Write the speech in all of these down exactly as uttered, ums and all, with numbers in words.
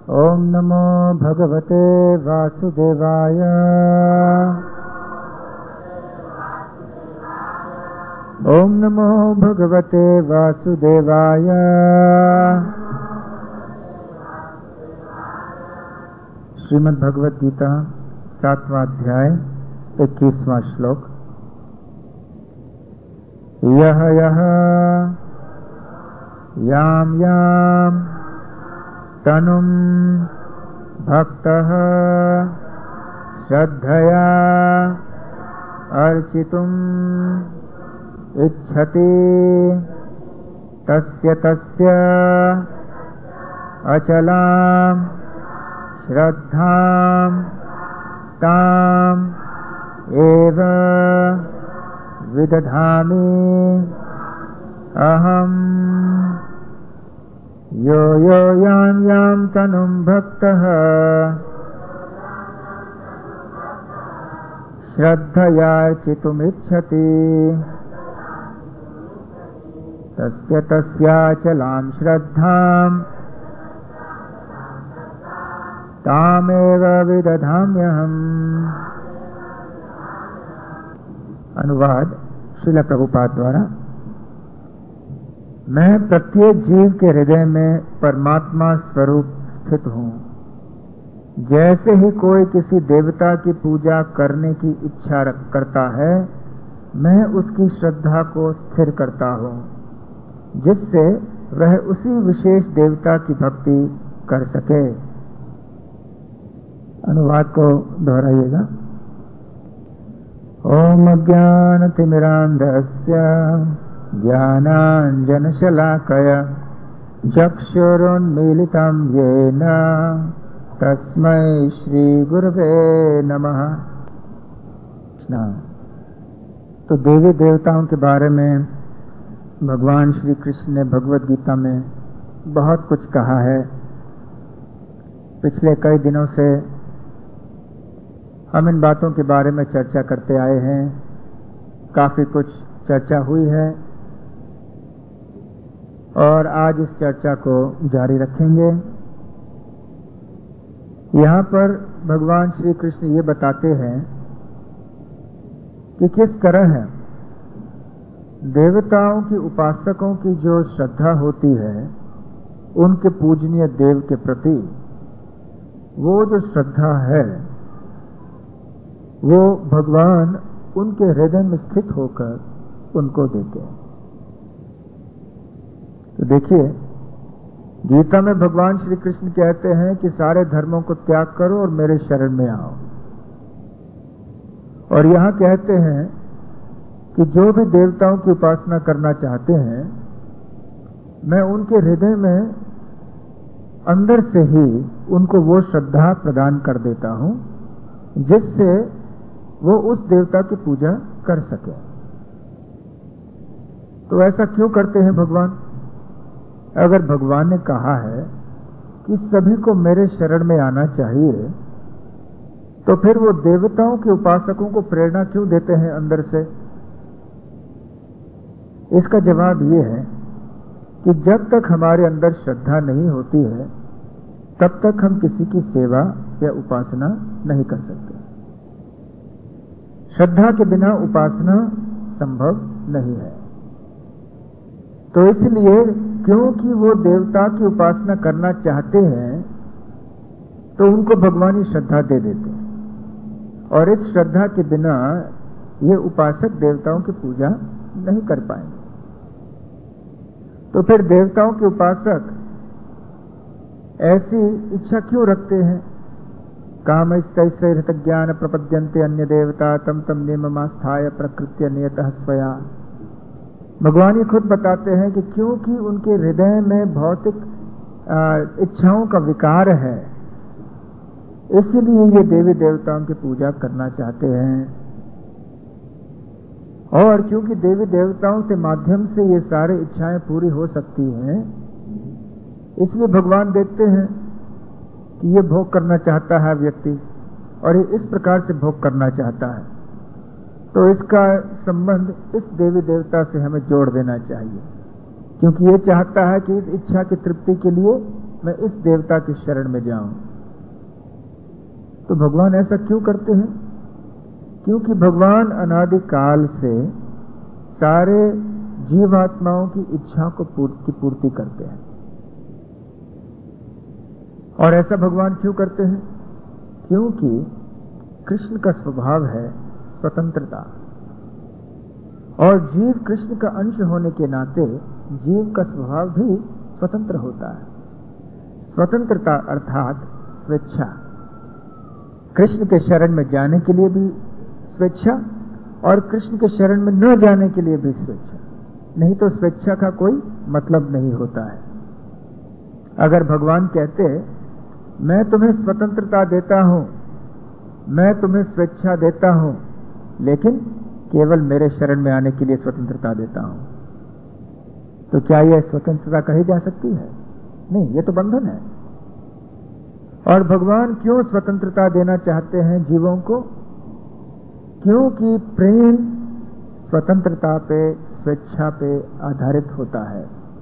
ओम नमो भगवते वासुदेवाय। ओम नमो भगवते वासुदेवाय। श्रीमद् भगवद गीता सातवां अध्याय इक्कीसवां श्लोक। यह यह याम याम तनुम भक्तः श्रद्धया अर्चितुम् इच्छति तस्य तस्य अचलां श्रद्धां ताम् एव विदधामि अहम्। यो यो यां यां तनुं भक्तः श्रद्धयार्चितुमिच्छति तस्य तस्याचलां श्रद्धां तामेव विदधाम्यहम्। अनुवाद श्रील प्रभुपाद द्वारा। मैं प्रत्येक जीव के हृदय में परमात्मा स्वरूप स्थित हूँ। जैसे ही कोई किसी देवता की पूजा करने की इच्छा करता है, मैं उसकी श्रद्धा को स्थिर करता हूँ, जिससे वह उसी विशेष देवता की भक्ति कर सके। अनुवाद को दोहराइएगा। ओम अज्ञानतिमिरान्धस्य ज्ञानाञ्जनशलाकया चक्षुरुन्मीलितं येन तस्मै श्रीगुरवे नमः। तो देवी देवताओं के बारे में भगवान श्री कृष्ण ने भगवद गीता में बहुत कुछ कहा है। पिछले कई दिनों से हम इन बातों के बारे में चर्चा करते आए हैं। काफी कुछ चर्चा हुई है और आज इस चर्चा को जारी रखेंगे। यहाँ पर भगवान श्री कृष्ण ये बताते हैं कि किस तरह है देवताओं की उपासकों की जो श्रद्धा होती है उनके पूजनीय देव के प्रति, वो जो श्रद्धा है वो भगवान उनके हृदय में स्थित होकर उनको देते हैं। तो देखिए, गीता में भगवान श्री कृष्ण कहते हैं कि सारे धर्मों को त्याग करो और मेरे शरण में आओ। और यहां कहते हैं कि जो भी देवताओं की उपासना करना चाहते हैं, मैं उनके हृदय में अंदर से ही उनको वो श्रद्धा प्रदान कर देता हूं जिससे वो उस देवता की पूजा कर सके। तो ऐसा क्यों करते हैं भगवान? अगर भगवान ने कहा है कि सभी को मेरे शरण में आना चाहिए, तो फिर वो देवताओं के उपासकों को प्रेरणा क्यों देते हैं अंदर से? इसका जवाब ये है कि जब तक हमारे अंदर श्रद्धा नहीं होती है, तब तक हम किसी की सेवा या उपासना नहीं कर सकते। श्रद्धा के बिना उपासना संभव नहीं है। तो इसलिए क्योंकि वो देवता की उपासना करना चाहते हैं, तो उनको भगवान ही श्रद्धा दे देते हैं, और इस श्रद्धा के बिना ये उपासक देवताओं की पूजा नहीं कर पाएंगे। तो फिर देवताओं के उपासक ऐसी इच्छा क्यों रखते हैं? कामैस्तैः हृतज्ञान प्रपद्यन्ते अन्य देवता तम तम नियममास्थाय प्रकृत्य नियतः स्वया। भगवान ये खुद बताते हैं कि क्योंकि उनके हृदय में भौतिक इच्छाओं का विकार है, इसलिए ये देवी देवताओं की पूजा करना चाहते हैं। और क्योंकि देवी देवताओं के माध्यम से ये सारी इच्छाएं पूरी हो सकती हैं, इसलिए भगवान देखते हैं कि ये भोग करना चाहता है व्यक्ति, और ये इस प्रकार से भोग करना चाहता है, तो इसका संबंध इस देवी देवता से हमें जोड़ देना चाहिए, क्योंकि ये चाहता है कि इस इच्छा की तृप्ति के लिए मैं इस देवता की शरण में जाऊं। तो भगवान ऐसा क्यों करते हैं? क्योंकि भगवान अनादिकाल से सारे जीवात्माओं की इच्छा को पूर्ति पूर्ति करते हैं। और ऐसा भगवान क्यों करते हैं? क्योंकि कृष्ण का स्वभाव है स्वतंत्रता, और जीव कृष्ण का अंश होने के नाते जीव का स्वभाव भी स्वतंत्र होता है। स्वतंत्रता अर्थात स्वेच्छा। कृष्ण के शरण में जाने के लिए भी स्वेच्छा और कृष्ण के शरण में न जाने के लिए भी स्वेच्छा, नहीं तो स्वेच्छा का कोई मतलब नहीं होता है। अगर भगवान कहते मैं तुम्हें स्वतंत्रता देता हूं, मैं तुम्हें स्वेच्छा देता हूं, लेकिन केवल मेरे शरण में आने के लिए स्वतंत्रता देता हूं, तो क्या यह स्वतंत्रता कही जा सकती है? नहीं, यह तो बंधन है। और भगवान क्यों स्वतंत्रता देना चाहते हैं जीवों को? क्योंकि प्रेम स्वतंत्रता पे, स्वेच्छा पे आधारित होता है।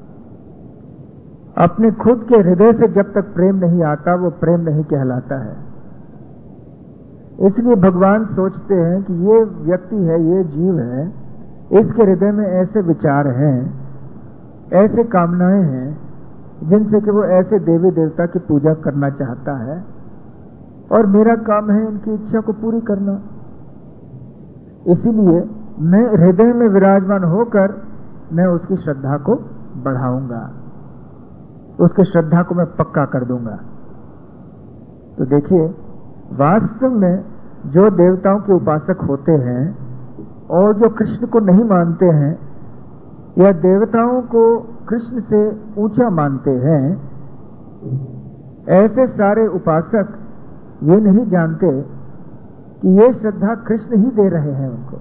अपने खुद के हृदय से जब तक प्रेम नहीं आता वो प्रेम नहीं कहलाता है। इसलिए भगवान सोचते हैं कि ये व्यक्ति है, ये जीव है, इसके हृदय में ऐसे विचार हैं, ऐसे कामनाएं हैं जिनसे कि वो ऐसे देवी देवता की पूजा करना चाहता है, और मेरा काम है इनकी इच्छा को पूरी करना। इसीलिए मैं हृदय में विराजमान होकर मैं उसकी श्रद्धा को बढ़ाऊंगा, उसके श्रद्धा को मैं पक्का कर दूंगा। तो देखिए, वास्तव में जो देवताओं के उपासक होते हैं और जो कृष्ण को नहीं मानते हैं या देवताओं को कृष्ण से ऊंचा मानते हैं, ऐसे सारे उपासक ये नहीं जानते कि ये श्रद्धा कृष्ण ही दे रहे हैं उनको।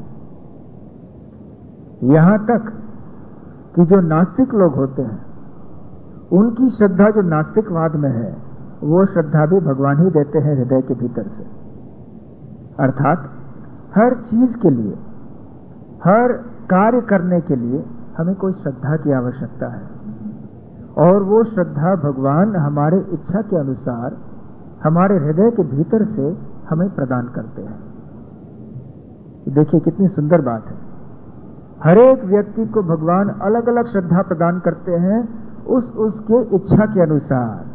यहां तक कि जो नास्तिक लोग होते हैं उनकी श्रद्धा जो नास्तिकवाद में है, वो श्रद्धा भी भगवान ही देते हैं हृदय के भीतर से। अर्थात हर चीज के लिए, हर कार्य करने के लिए हमें कोई श्रद्धा की आवश्यकता है, और वो श्रद्धा भगवान हमारे इच्छा के अनुसार हमारे हृदय के भीतर से हमें प्रदान करते हैं। देखिए कितनी सुंदर बात है। हर एक व्यक्ति को भगवान अलग अलग श्रद्धा प्रदान करते हैं उस उसके इच्छा के अनुसार।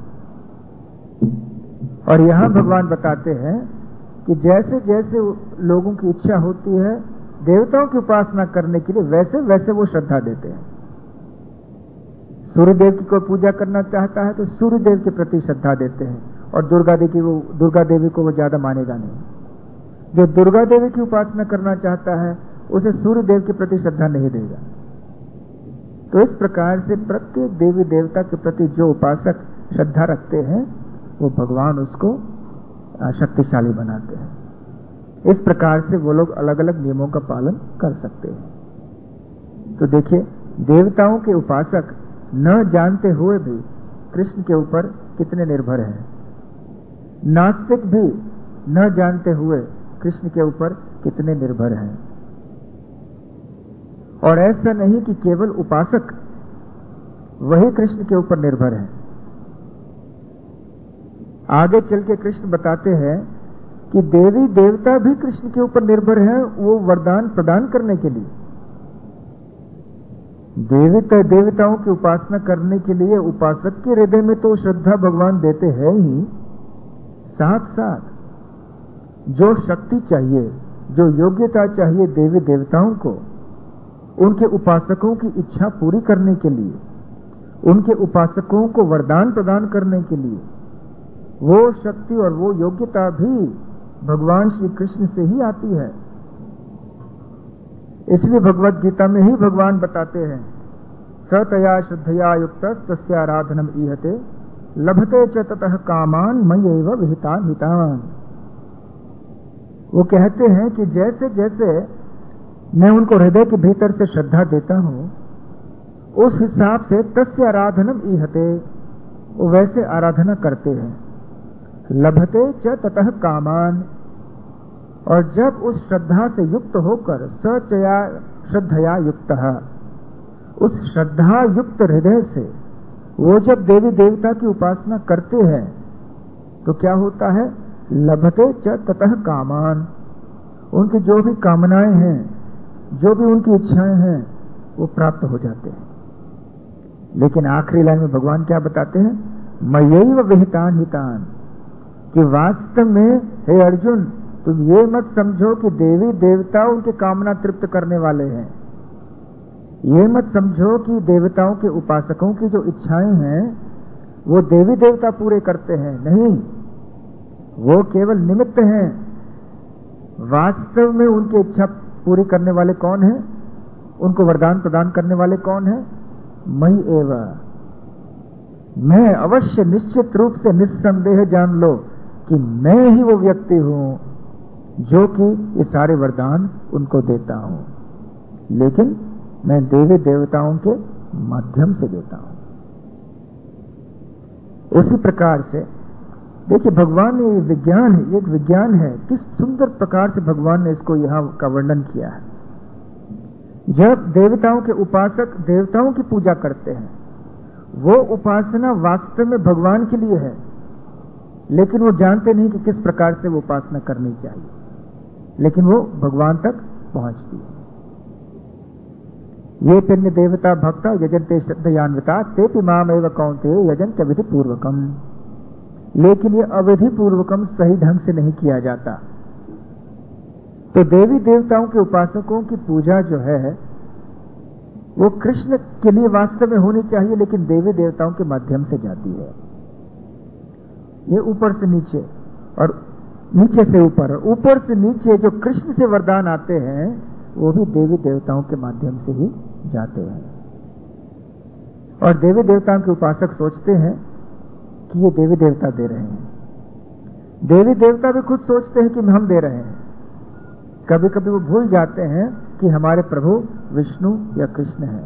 और यहां भगवान बताते हैं कि जैसे जैसे लोगों की इच्छा होती है देवताओं की उपासना करने के लिए, वैसे वैसे वो श्रद्धा देते हैं। सूर्य देव की कोई पूजा करना चाहता है तो सूर्य देव के प्रति श्रद्धा देते हैं, और दुर्गा देवी की वो दुर्गा देवी को वो ज्यादा मानेगा नहीं। जो दुर्गा देवी की उपासना करना चाहता है उसे सूर्य देव के प्रति श्रद्धा नहीं देगा। तो इस प्रकार से प्रत्येक देवी देवता के प्रति जो उपासक श्रद्धा रखते हैं वो भगवान उसको शक्तिशाली बनाते हैं। इस प्रकार से वो लोग अलग अलग नियमों का पालन कर सकते हैं। तो देखिए, देवताओं के उपासक न जानते हुए भी कृष्ण के ऊपर कितने निर्भर हैं, नास्तिक भी न जानते हुए कृष्ण के ऊपर कितने निर्भर हैं। और ऐसा नहीं कि केवल उपासक वही कृष्ण के ऊपर निर्भर हैं। आगे चल के कृष्ण बताते हैं कि देवी देवता भी कृष्ण के ऊपर निर्भर हैं वो वरदान प्रदान करने के लिए। देवता देवताओं की उपासना करने के लिए उपासक के हृदय में तो श्रद्धा भगवान देते हैं ही, साथ साथ जो शक्ति चाहिए, जो योग्यता चाहिए देवी देवताओं को उनके उपासकों की इच्छा पूरी करने के लिए, उनके उपासकों को वरदान प्रदान करने के लिए, वो शक्ति और वो योग्यता भी भगवान श्री कृष्ण से ही आती है। इसलिए भगवत गीता में ही भगवान बताते हैं, सतया श्रद्धया युक्त तस्य आराधनम ईहते लभते च ततः कामान मयैव विहितान हितान। वो कहते हैं कि जैसे जैसे मैं उनको हृदय के भीतर से श्रद्धा देता हूं, उस हिसाब से तस्य आराधनम ईहते, वो वैसे आराधना करते हैं। लभते च ततः कामान, और जब उस श्रद्धा से युक्त होकर सचया श्रद्धया युक्त, उस श्रद्धा युक्त हृदय से वो जब देवी देवता की उपासना करते हैं तो क्या होता है, लभते च ततः कामान, उनकी जो भी कामनाएं हैं, जो भी उनकी इच्छाएं हैं, वो प्राप्त हो जाते हैं। लेकिन आखिरी लाइन में भगवान क्या बताते हैं, मयैव विहितान हितान, कि वास्तव में हे अर्जुन तुम ये मत समझो कि देवी देवता उनकी कामना तृप्त करने वाले हैं। ये मत समझो कि देवताओं के उपासकों की जो इच्छाएं हैं वो देवी देवता पूरे करते हैं। नहीं, वो केवल निमित्त हैं। वास्तव में उनकी इच्छा पूरी करने वाले कौन हैं, उनको वरदान प्रदान करने वाले कौन हैं, मयि एव, मैं अवश्य निश्चित रूप से निस्संदेह जान लो कि मैं ही वो व्यक्ति हूं जो कि ये सारे वरदान उनको देता हूं, लेकिन मैं देवी देवताओं के माध्यम से देता हूं। उसी प्रकार से देखिए, भगवान ने ये विज्ञान है, एक विज्ञान है, किस सुंदर प्रकार से भगवान ने इसको यहां का वर्णन किया है। जब देवताओं के उपासक देवताओं की पूजा करते हैं, वो उपासना वास्तव में भगवान के लिए है, लेकिन वो जानते नहीं कि किस प्रकार से वो उपासना करनी चाहिए, लेकिन वो भगवान तक पहुंचती है। ये पिण्य देवता भक्ता यजन्ते श्रद्धयान्विता ते माम एव कौन्तेय यजन्ते विधि पूर्वकम, लेकिन ये अविधि पूर्वकम सही ढंग से नहीं किया जाता। तो देवी देवताओं के उपासकों की पूजा जो है वो कृष्ण के लिए वास्तव में होनी चाहिए, लेकिन देवी देवताओं के माध्यम से जाती है। ये ऊपर से नीचे और नीचे से ऊपर, ऊपर से नीचे जो कृष्ण से वरदान आते हैं वो भी देवी देवताओं के माध्यम से ही जाते हैं। और देवी देवताओं के उपासक सोचते हैं कि ये देवी देवता दे रहे हैं। देवी देवता भी खुद सोचते हैं कि हम दे रहे हैं। कभी कभी वो भूल जाते हैं कि हमारे प्रभु विष्णु या कृष्ण हैं,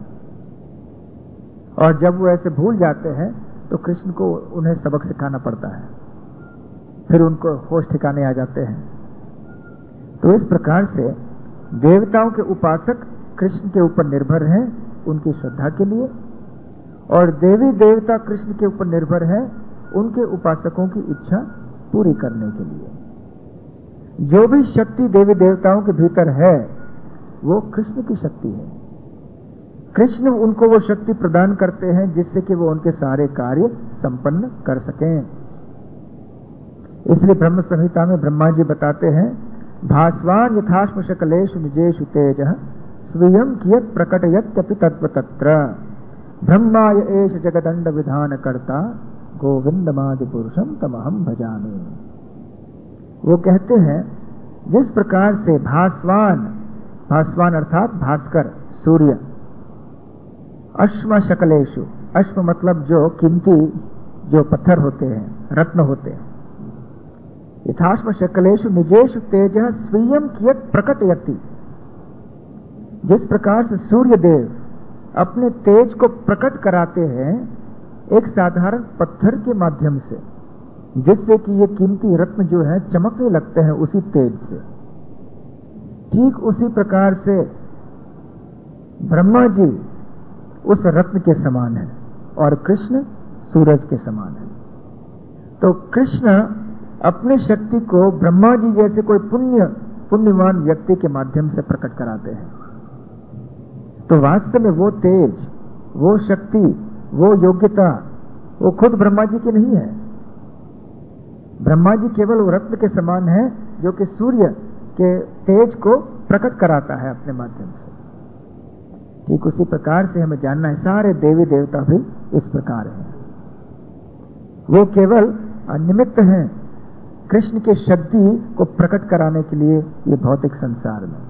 और जब वो ऐसे भूल जाते हैं तो कृष्ण को उन्हें सबक सिखाना पड़ता है, फिर उनको होश ठिकाने आ जाते हैं। तो इस प्रकार से देवताओं के उपासक कृष्ण के ऊपर निर्भर हैं उनकी श्रद्धा के लिए, और देवी देवता कृष्ण के ऊपर निर्भर हैं उनके उपासकों की इच्छा पूरी करने के लिए। जो भी शक्ति देवी देवताओं के भीतर है वो कृष्ण की शक्ति है। कृष्ण उनको वो शक्ति प्रदान करते हैं जिससे कि वो उनके सारे कार्य संपन्न कर सकें। इसलिए ब्रह्म संहिता में ब्रह्मा जी बताते हैं, भास्वान यथाश्म शकलेषु निजेषु तेजः स्वयं कियत् प्रकटयत्यपि तत्व तत्र ब्रह्माय एष जगदंड विधान कर्ता गोविंदमादि पुरुषम तमहम भजामि। वो कहते हैं जिस प्रकार से भास्वान, भास्वान अर्थात भास्कर, सूर्य, अश्म शकलेषु, अश्म मतलब जो कीमती जो पत्थर होते हैं, रत्न होते हैं, यथाश्म शकलेषु निजेषु तेजः स्वयं कियत् प्रकटयति, जिस प्रकार से सूर्य देव अपने तेज को प्रकट कराते हैं एक साधारण पत्थर के माध्यम से, जिससे कि ये कीमती रत्न जो है चमकने लगते हैं उसी तेज से, ठीक उसी प्रकार से ब्रह्मा जी उस रत्न के समान है और कृष्ण सूरज के समान है। तो कृष्ण अपनी शक्ति को ब्रह्मा जी जैसे कोई पुण्य पुण्यवान व्यक्ति के माध्यम से प्रकट कराते हैं। तो वास्तव में वो तेज, वो शक्ति, वो योग्यता वो खुद ब्रह्मा जी की नहीं है। ब्रह्मा जी केवल वो रत्न के समान है जो कि सूर्य के तेज को प्रकट कराता है अपने माध्यम से। ठीक उसी प्रकार से हमें जानना है सारे देवी देवता भी इस प्रकार हैं, वो केवल निमित्त हैं कृष्ण के शक्ति को प्रकट कराने के लिए ये भौतिक संसार में।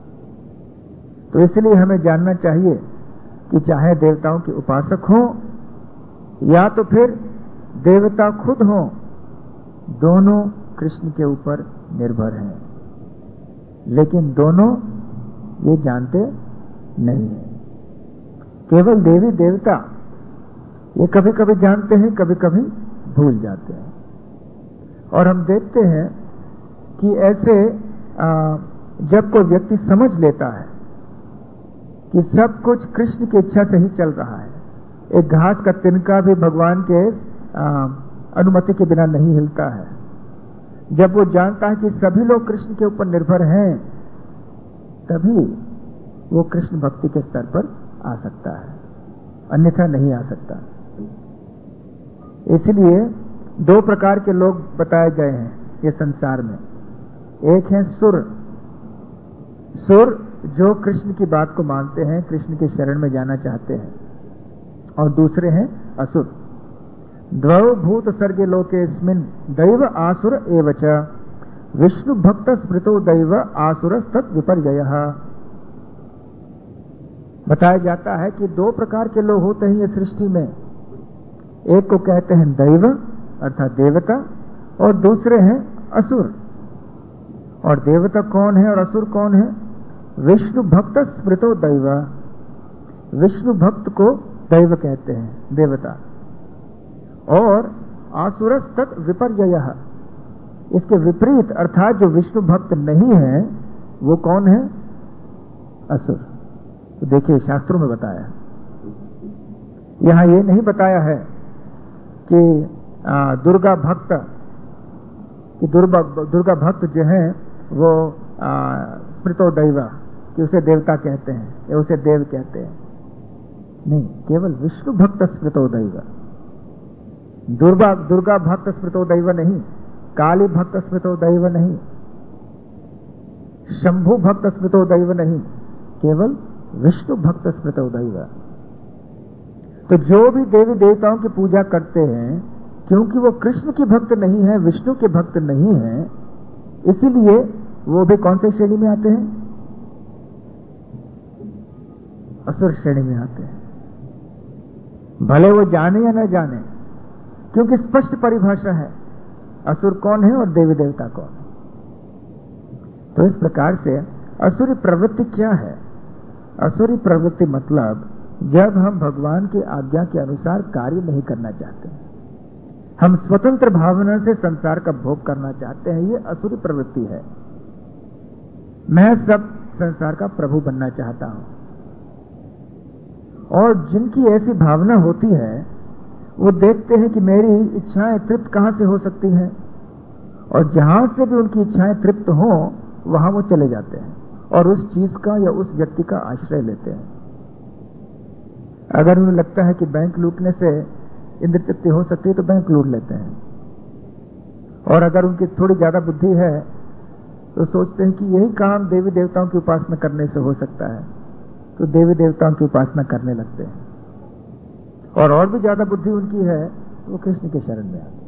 तो इसलिए हमें जानना चाहिए कि चाहे देवताओं के उपासक हों या तो फिर देवता खुद हों, दोनों कृष्ण के ऊपर निर्भर हैं, लेकिन दोनों ये जानते नहीं हैं। केवल देवी देवता ये कभी कभी जानते हैं, कभी कभी भूल जाते हैं। और हम देखते हैं कि ऐसे आ, जब कोई व्यक्ति समझ लेता है कि सब कुछ कृष्ण की इच्छा से ही चल रहा है एक घास का तिनका भी भगवान के आ, अनुमति के बिना नहीं हिलता है। जब वो जानता है कि सभी लोग कृष्ण के ऊपर निर्भर हैं, तभी वो कृष्ण भक्ति के स्तर पर आ सकता है, अन्यथा नहीं आ सकता। इसलिए दो प्रकार के लोग बताए गए हैं ये संसार में। एक है सुर, सुर जो कृष्ण की बात को मानते हैं, कृष्ण के शरण में जाना चाहते हैं, और दूसरे हैं असुर। द्वौ भूत सर्गे लोकेस्मिन् दैव आसुर एव च विष्णु भक्त स्मृतो दैव आसुर तत् विपर्ययः। बताया जाता है कि दो प्रकार के लोग होते हैं ये सृष्टि में। एक को कहते हैं दैव अर्थात देवता, और दूसरे हैं असुर। और देवता कौन है और असुर कौन है? विष्णु भक्त स्मृतो दैव, विष्णु भक्त को दैव कहते हैं, देवता। और आसुरस तत् विपर्ययः, इसके विपरीत अर्थात जो विष्णु भक्त नहीं है वो कौन है? असुर। तो देखिए शास्त्रों में बताया, यहां ये नहीं बताया है कि आ, दुर्गा भक्त कि दुर्गा दुर्गा भक्त जो है वो स्मृतो दैव, कि उसे देवता कहते हैं या उसे देव कहते हैं। नहीं, केवल विष्णु भक्त स्मृतो दैव। दुर्गा दुर्गा भक्त स्मृतो दैव नहीं, काली भक्त स्मृतो दैव नहीं, शंभु भक्त स्मृतो दैव नहीं, केवल विष्णु भक्त स्मृतो दैव। तो जो भी देवी देवताओं की पूजा करते हैं, क्योंकि वो कृष्ण की भक्त नहीं है, विष्णु के भक्त नहीं है, इसीलिए वो भी कौन से श्रेणी में आते हैं? असुर श्रेणी में आते हैं। भले वो जाने या न जाने, क्योंकि स्पष्ट परिभाषा है असुर कौन है और देवी देवता कौन है। तो इस प्रकार से असुरी प्रवृत्ति क्या है? असुरी प्रवृत्ति मतलब जब हम भगवान की आज्ञा के अनुसार कार्य नहीं करना चाहते, हम स्वतंत्र भावना से संसार का भोग करना चाहते हैं, ये असुरी प्रवृत्ति है। मैं सब संसार का प्रभु बनना चाहता हूं। और जिनकी ऐसी भावना होती है वो देखते हैं कि मेरी इच्छाएं तृप्त कहां से हो सकती हैं, और जहां से भी उनकी इच्छाएं तृप्त हो वहां वो चले जाते हैं और उस चीज का या उस व्यक्ति का आश्रय लेते हैं। अगर उन्हें लगता है कि बैंक लूटने से इंद्र तृप्ति हो सकती है तो बैंक लूट लेते हैं, और अगर उनकी थोड़ी ज्यादा बुद्धि है तो सोचते हैं कि यही काम देवी देवताओं की उपासना करने से हो सकता है, तो देवी देवताओं की उपासना करने लगते हैं। और और भी ज्यादा बुद्धि उनकी है तो वो कृष्ण के शरण में आते हैं।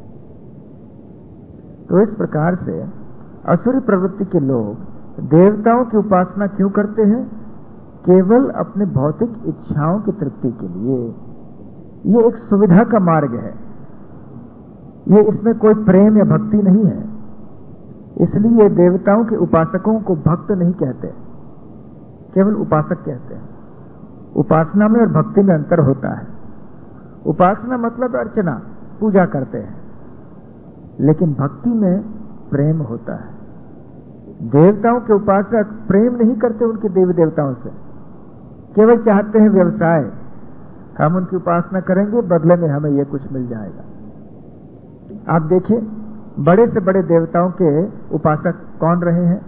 तो इस प्रकार से असुरी प्रवृत्ति के लोग देवताओं की उपासना क्यों करते हैं? केवल अपने भौतिक इच्छाओं की तृप्ति के लिए। ये एक सुविधा का मार्ग है, ये इसमें कोई प्रेम या भक्ति नहीं है। इसलिए देवताओं के उपासकों को भक्त नहीं कहते, केवल उपासक कहते हैं। उपासना में और भक्ति में अंतर होता है। उपासना मतलब अर्चना, पूजा करते हैं, लेकिन भक्ति में प्रेम होता है। देवताओं के उपासक प्रेम नहीं करते उनके देवी देवताओं से, केवल चाहते हैं व्यवसाय, हम उनकी उपासना करेंगे, बदले में हमें यह कुछ मिल जाएगा। आप देखिए बड़े से बड़े देवताओं के उपासक कौन रहे हैं?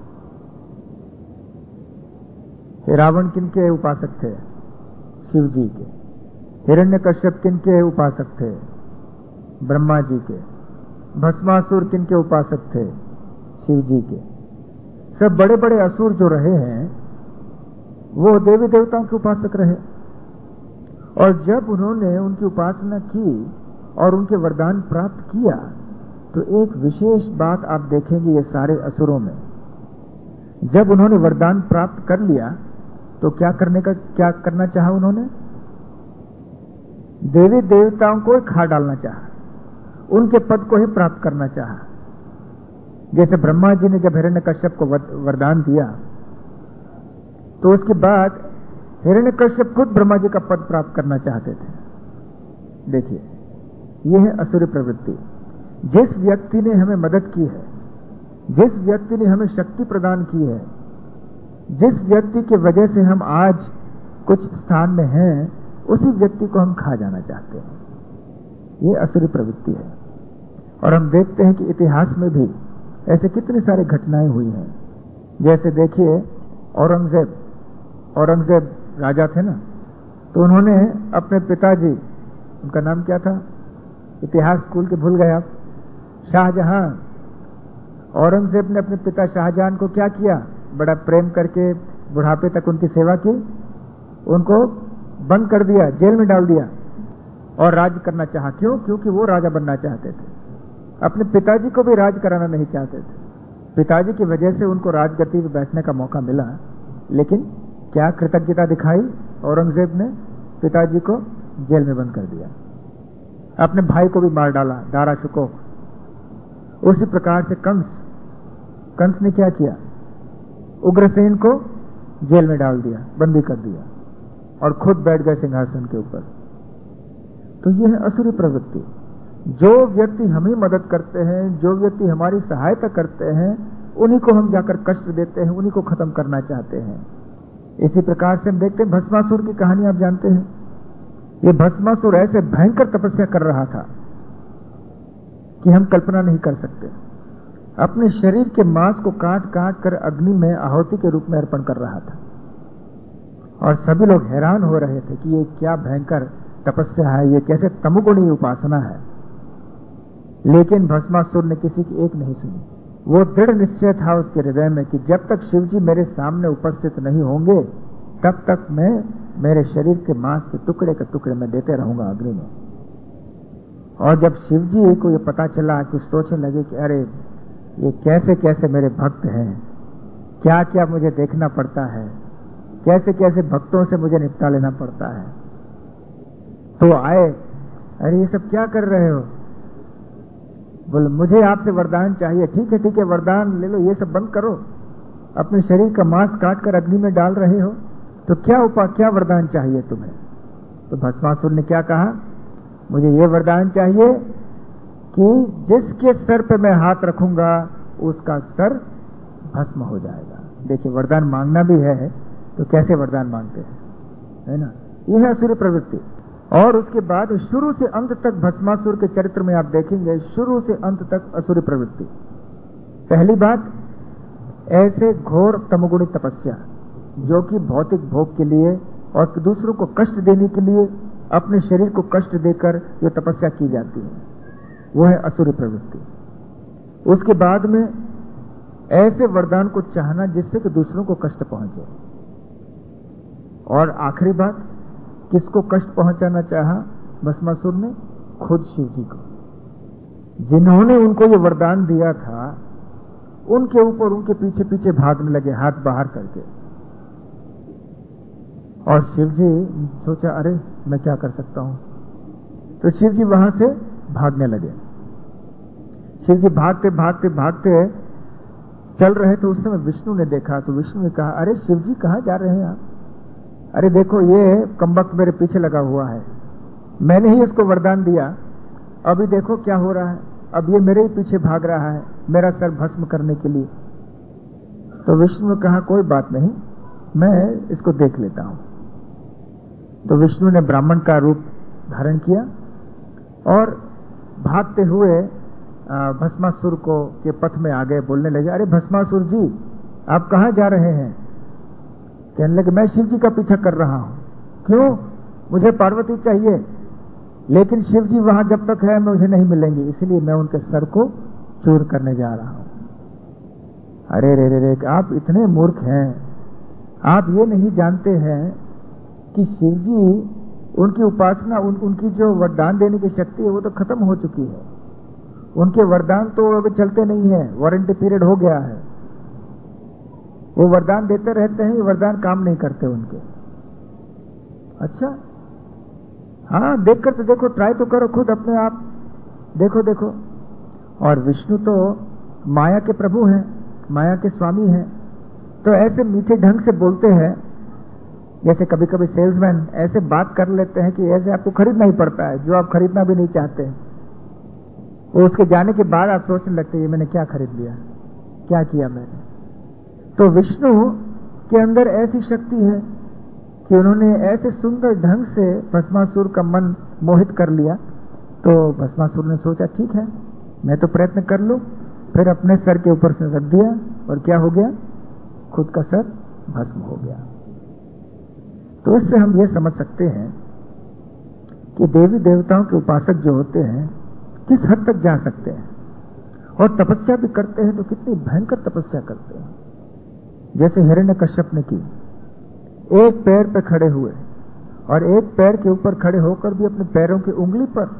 रावण किनके उपासक थे? शिव जी के। हिरण्यकश्यप किनके उपासक थे? ब्रह्मा जी के। भस्मासुर किनके उपासक थे? शिव जी के। सब बड़े बड़े असुर जो रहे हैं वो देवी देवताओं के उपासक रहे, और जब उन्होंने उनकी उपासना की और उनके वरदान प्राप्त किया तो एक विशेष बात आप देखेंगे ये सारे असुरों में, जब उन्होंने वरदान प्राप्त कर लिया तो क्या करने का क्या करना चाहा उन्होंने? देवी देवताओं को खा डालना चाहा, उनके पद को ही प्राप्त करना चाहा। जैसे ब्रह्मा जी ने जब हिरण्यकश्यप को वरदान दिया तो उसके बाद हिरण्यकश्यप खुद ब्रह्मा जी का पद प्राप्त करना चाहते थे। देखिए यह है असुरी प्रवृत्ति। जिस व्यक्ति ने हमें मदद की है, जिस व्यक्ति ने हमें शक्ति प्रदान की है, जिस व्यक्ति की वजह से हम आज कुछ स्थान में हैं, उसी व्यक्ति को हम खा जाना चाहते हैं। ये असुरी प्रवृत्ति है। और हम देखते हैं कि इतिहास में भी ऐसे कितनी सारी घटनाएं हुई हैं। जैसे देखिए औरंगजेब औरंगजेब राजा थे ना, तो उन्होंने अपने पिताजी, उनका नाम क्या था, इतिहास स्कूल के भूल गए आप, शाहजहां। औरंगजेब ने अपने पिता शाहजहां को क्या किया, बड़ा प्रेम करके बुढ़ापे तक उनकी सेवा की, उनको बंद कर दिया, जेल में डाल दिया और राज करना चाहा। क्यों? क्योंकि वो राजा बनना चाहते थे, अपने पिताजी को भी राज कराना नहीं चाहते थे। पिताजी की वजह से उनको राजगद्दी पर बैठने का मौका मिला, लेकिन क्या कृतज्ञता दिखाई औरंगजेब ने, पिताजी को जेल में बंद कर दिया, अपने भाई को भी मार डाला, दारा शुकोक। उसी प्रकार से कंस कंस ने क्या किया, उग्रसेन को जेल में डाल दिया, बंदी कर दिया और खुद बैठ गए सिंहासन के ऊपर। तो यह है असुरी प्रवृत्ति। जो व्यक्ति हमें मदद करते हैं, जो व्यक्ति हमारी सहायता करते हैं, उन्हीं को हम जाकर कष्ट देते हैं, उन्हीं को खत्म करना चाहते हैं। इसी प्रकार से हम देखते हैं भस्मासुर की कहानी आप जानते हैं। ये भस्मासुर ऐसे भयंकर तपस्या कर रहा था कि हम कल्पना नहीं कर सकते। अपने शरीर के मांस को काट काट कर अग्नि में आहुति के रूप में अर्पण कर रहा था और सभी लोग हैरान हो रहे थे कि ये क्या भयंकर तपस्या है, ये कैसे तमोगुणी उपासना है। लेकिन भस्मासुर ने किसी की एक नहीं सुनी। वो दृढ़ निश्चय था उसके हृदय में कि जब तक शिवजी मेरे सामने उपस्थित नहीं होंगे तब तक मैं मेरे शरीर के मांस के टुकड़े के टुकड़े में देते रहूंगा अग्नि में। और जब शिवजी को ये पता चला, कुछ सोचने लगे कि अरे ये कैसे कैसे मेरे भक्त हैं, क्या क्या मुझे देखना पड़ता है, कैसे कैसे भक्तों से मुझे निपटा लेना पड़ता है, तो आए, अरे ये सब क्या कर रहे हो? बोले मुझे आपसे वरदान चाहिए। ठीक है ठीक है, वरदान ले लो, ये सब बंद करो। अपने शरीर का मांस काट कर अग्नि में डाल रहे हो, तो क्या उपाय, क्या वरदान चाहिए तुम्हें? तो भस्मासुर ने क्या कहा, मुझे ये वरदान चाहिए कि जिसके सर पे मैं हाथ रखूंगा उसका सर भस्म हो जाएगा। देखिए वरदान मांगना भी है तो कैसे वरदान मांगते हैं, है ना। यह है असुरी प्रवृत्ति। और उसके बाद शुरू से अंत तक भस्मासुर के चरित्र में आप देखेंगे, शुरू से अंत तक असुरी प्रवृत्ति। पहली बात, ऐसे घोर तमोगुणी तपस्या जो कि भौतिक भोग के लिए और दूसरों को कष्ट देने के लिए, अपने शरीर को कष्ट देकर जो तपस्या की जाती है, वो है असुरी प्रवृत्ति। उसके बाद में ऐसे वरदान को चाहना जिससे कि दूसरों को कष्ट पहुंचे। और आखिरी बात, किसको कष्ट पहुंचाना चाहा भस्मासुर ने? खुद शिव जी को, जिन्होंने उनको ये वरदान दिया था, उनके ऊपर उनके पीछे पीछे भागने लगे हाथ बाहर करके। और शिव जी सोचा अरे मैं क्या कर सकता हूं, तो शिव जी वहां से भागने लगे। शिव जी भागते भागते भागते चल रहे तो उस समय विष्णु ने देखा, तो विष्णु ने कहा अरे शिव जी कहां जा रहे हैं आप? अरे देखो ये कमबख्त मेरे पीछे लगा हुआ है, मैंने ही इसको वरदान दिया, अभी देखो क्या हो रहा है, अब ये मेरे ही पीछे भाग रहा है मेरा सर भस्म करने के लिए। तो विष्णु ने कहा कोई बात नहीं, मैं इसको देख लेता हूं। तो विष्णु ने ब्राह्मण का रूप धारण किया और भागते हुए भस्मासुर को के पथ में आ गए। बोलने लगे अरे भस्मासुर जी आप कहां जा रहे हैं? कहने लगे मैं शिव जी का पीछा कर रहा हूं। क्यों? मुझे पार्वती चाहिए, लेकिन शिव जी वहां जब तक है मुझे नहीं मिलेंगे, इसलिए मैं उनके सर को चूर करने जा रहा हूं। अरे रे रे रे, आप इतने मूर्ख हैं, आप ये नहीं जानते हैं कि शिव जी उनकी उपासना, उन, उनकी जो वरदान देने की शक्ति है वो तो खत्म हो चुकी है। उनके वरदान तो अभी चलते नहीं है, वारंटी पीरियड हो गया है। वो वरदान देते रहते हैं, ये वरदान काम नहीं करते उनके। अच्छा हाँ, देख कर तो देखो, ट्राई तो करो खुद अपने आप, देखो देखो। और विष्णु तो माया के प्रभु हैं, माया के स्वामी हैं, तो ऐसे मीठे ढंग से बोलते हैं जैसे कभी कभी सेल्समैन ऐसे बात कर लेते हैं कि ऐसे आपको खरीदना ही पड़ता है जो आप खरीदना भी नहीं चाहते हैं। वो उसके जाने के बाद आप सोचने लगते हैं ये मैंने क्या खरीद लिया, क्या किया मैंने। तो विष्णु के अंदर ऐसी शक्ति है कि उन्होंने ऐसे सुंदर ढंग से भस्मासुर का मन मोहित कर लिया। तो भस्मासुर ने सोचा ठीक है, मैं तो प्रयत्न कर लूं। फिर अपने सर के ऊपर से रख दिया और क्या हो गया, खुद का सर भस्म हो गया। तो इससे हम ये समझ सकते हैं कि देवी देवताओं के उपासक जो होते हैं किस हद तक जा सकते हैं, और तपस्या भी करते हैं तो कितनी भयंकर तपस्या करते हैं। जैसे हिरण्यकश्यप ने की, एक पैर पे खड़े हुए और एक पैर के ऊपर खड़े होकर भी अपने पैरों की उंगली पर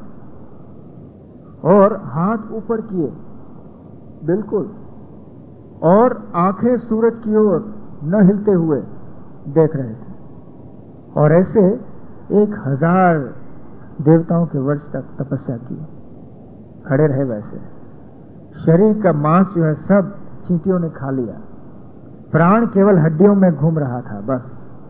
और हाथ ऊपर किए बिल्कुल, और आंखें सूरज की ओर न हिलते हुए देख रहे थे, और ऐसे एक हजार देवताओं के वर्ष तक तपस्या की, खड़े रहे। वैसे शरीर का मांस जो है सब चींटियों ने खा लिया, प्राण केवल हड्डियों में घूम रहा था बस।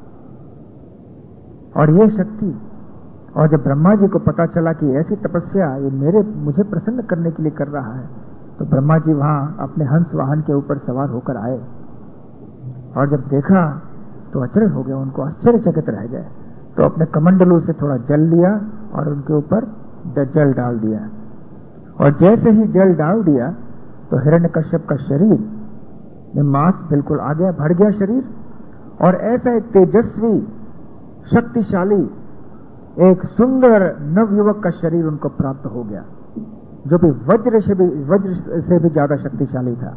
और ये शक्ति, और जब ब्रह्मा जी को पता चला कि ऐसी तपस्या ये मेरे मुझे प्रसन्न करने के लिए कर रहा है, तो ब्रह्मा जी वहां अपने हंस वाहन के ऊपर सवार होकर आए, और जब देखा तो अचरज हो गया, उनको आश्चर्यचकित रह गए। तो अपने कमंडलों से थोड़ा जल लिया और उनके ऊपर जल डाल दिया, और जैसे ही जल डाल दिया तो हिरण्यकश्यप का शरीर में मांस बिल्कुल आ गया, भर गया शरीर, और ऐसा एक तेजस्वी शक्तिशाली एक सुंदर नवयुवक का शरीर उनको प्राप्त हो गया, जो भी वज्र से भी वज्र से भी ज्यादा शक्तिशाली था।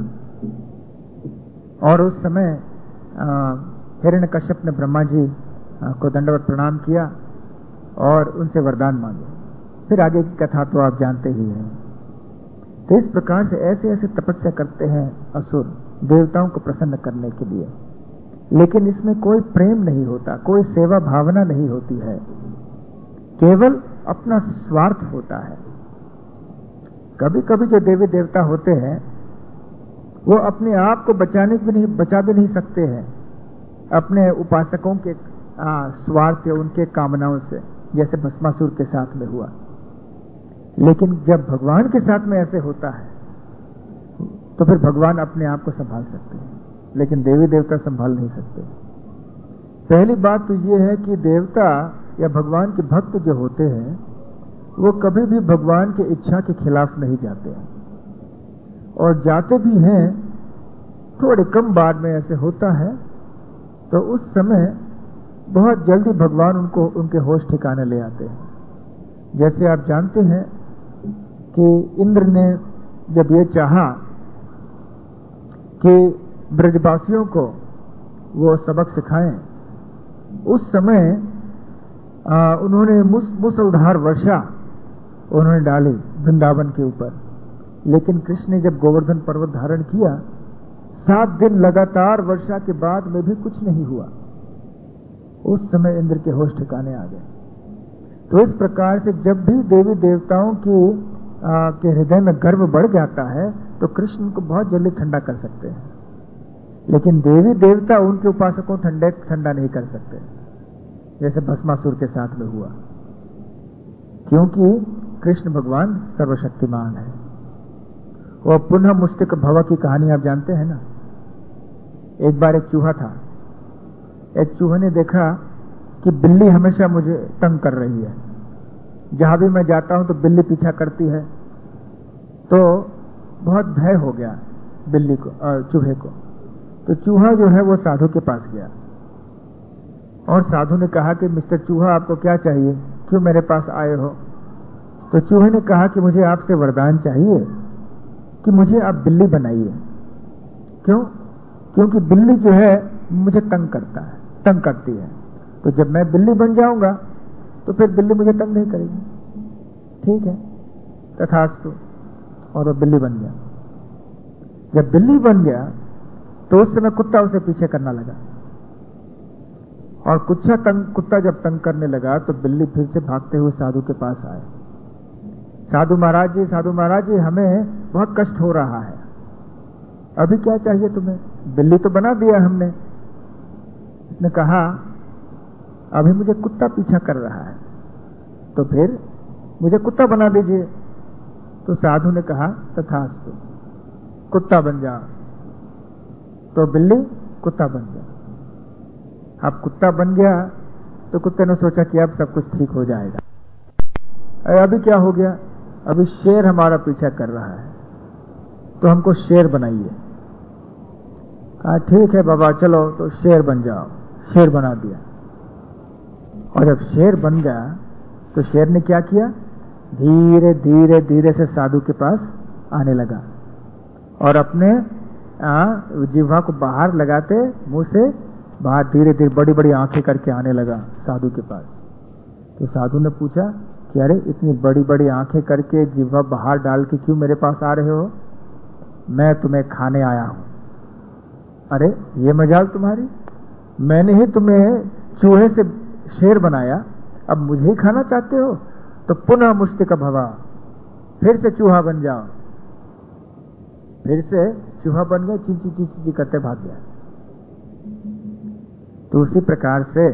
और उस समय हिरण्यकश्यप ने ब्रह्मा जी को दंडवत प्रणाम किया और उनसे वरदान मांगे। फिर आगे की कथा तो आप जानते ही हैं। तो इस प्रकार से ऐसे ऐसे तपस्या करते हैं असुर देवताओं को प्रसन्न करने के लिए, लेकिन इसमें कोई प्रेम नहीं होता, कोई सेवा भावना नहीं होती है, केवल अपना स्वार्थ होता है। कभी कभी जो देवी देवता होते हैं वो अपने आप को बचाने भी नहीं बचा भी नहीं सकते हैं अपने उपासकों के आ, स्वार्थ या उनके कामनाओं से, जैसे भस्मासुर के साथ में हुआ। लेकिन जब भगवान के साथ में ऐसे होता है तो फिर भगवान अपने आप को संभाल सकते हैं, लेकिन देवी देवता संभाल नहीं सकते। पहली बात तो ये है कि देवता या भगवान के भक्त जो होते हैं वो कभी भी भगवान की इच्छा के खिलाफ नहीं जाते हैं, और जाते भी हैं थोड़े कम बाद में ऐसे होता है तो उस समय बहुत जल्दी भगवान उनको उनके होश ठिकाने ले आते हैं। जैसे आप जानते हैं कि इंद्र ने जब ये चाहा कि ब्रजवासियों को वो सबक सिखाएं, उस समय आ, उन्होंने मुस, मुसलधार वर्षा उन्होंने डाली वृंदावन के ऊपर। लेकिन कृष्ण ने जब गोवर्धन पर्वत धारण किया, सात दिन लगातार वर्षा के बाद में भी कुछ नहीं हुआ। उस समय इंद्र के होश ठिकाने आ गए। तो इस प्रकार से जब भी देवी देवताओं की आ, के हृदय में गर्व बढ़ जाता है तो कृष्ण को बहुत जल्दी ठंडा कर सकते हैं, लेकिन देवी देवता उनके उपासकों ठंडे ठंडा नहीं कर सकते, जैसे भस्मासुर के साथ में हुआ, क्योंकि कृष्ण भगवान सर्वशक्तिमान है। वो पुनः मुष्टिक भव की कहानी आप जानते हैं ना। एक बार एक चूहा था, एक चूहे ने देखा कि बिल्ली हमेशा मुझे तंग कर रही है, जहां भी मैं जाता हूं तो बिल्ली पीछा करती है। तो बहुत भय हो गया बिल्ली को और चूहे को। तो चूहा जो है वो साधु के पास गया, और साधु ने कहा कि मिस्टर चूहा आपको क्या चाहिए, क्यों मेरे पास आए हो? तो चूहे ने कहा कि मुझे आपसे वरदान चाहिए कि मुझे आप बिल्ली बनाइए। क्यों? क्योंकि बिल्ली जो है मुझे तंग करता है तंग करती है, तो जब मैं बिल्ली बन जाऊंगा तो फिर बिल्ली मुझे तंग नहीं करेगी। ठीक है, तथास्तु। और वो बिल्ली बन गया। जब बिल्ली बन गया तो उस समय कुत्ता उसे पीछे करना लगा, और कुत्ता तंग कुत्ता जब तंग करने लगा तो बिल्ली फिर से भागते हुए साधु के पास आए। साधु महाराज जी साधु महाराज जी हमें बहुत कष्ट हो रहा है, अभी क्या चाहिए तुम्हें? बिल्ली तो बना दिया हमने। उसने कहा अभी मुझे कुत्ता पीछा कर रहा है, तो फिर मुझे कुत्ता बना दीजिए। तो साधु ने कहा तथास्तु, कुत्ता बन जाओ। तो बिल्ली कुत्ता बन गया। अब कुत्ता बन गया तो कुत्ते ने सोचा कि अब सब कुछ ठीक हो जाएगा। अभी क्या हो गया, अभी शेर हमारा पीछा कर रहा है, तो हमको शेर बनाइए। कहा ठीक है बाबा चलो, तो शेर बन जाओ। शेर बना दिया। और जब शेर बन गया तो शेर ने क्या किया, धीरे धीरे धीरे से साधु के पास आने लगा और अपने जिह्वा को बाहर लगाते मुंह से बाहर धीरे धीरे बड़ी बड़ी आंखें करके आने लगा साधु के पास। तो साधु ने पूछा कि अरे इतनी बड़ी बड़ी आंखें करके जिह्वा बाहर डाल के क्यों मेरे पास आ रहे हो? मैं तुम्हें खाने आया हूं। अरे ये मजाल तुम्हारी, मैंने ही तुम्हें चूहे से शेर बनाया, अब मुझे ही खाना चाहते हो? तो पुनः मुष्टिक भवा, फिर से चूहा बन जाओ। फिर से चूहा बन गया, चींची चींची ची करते भाग गया। तो उसी प्रकार से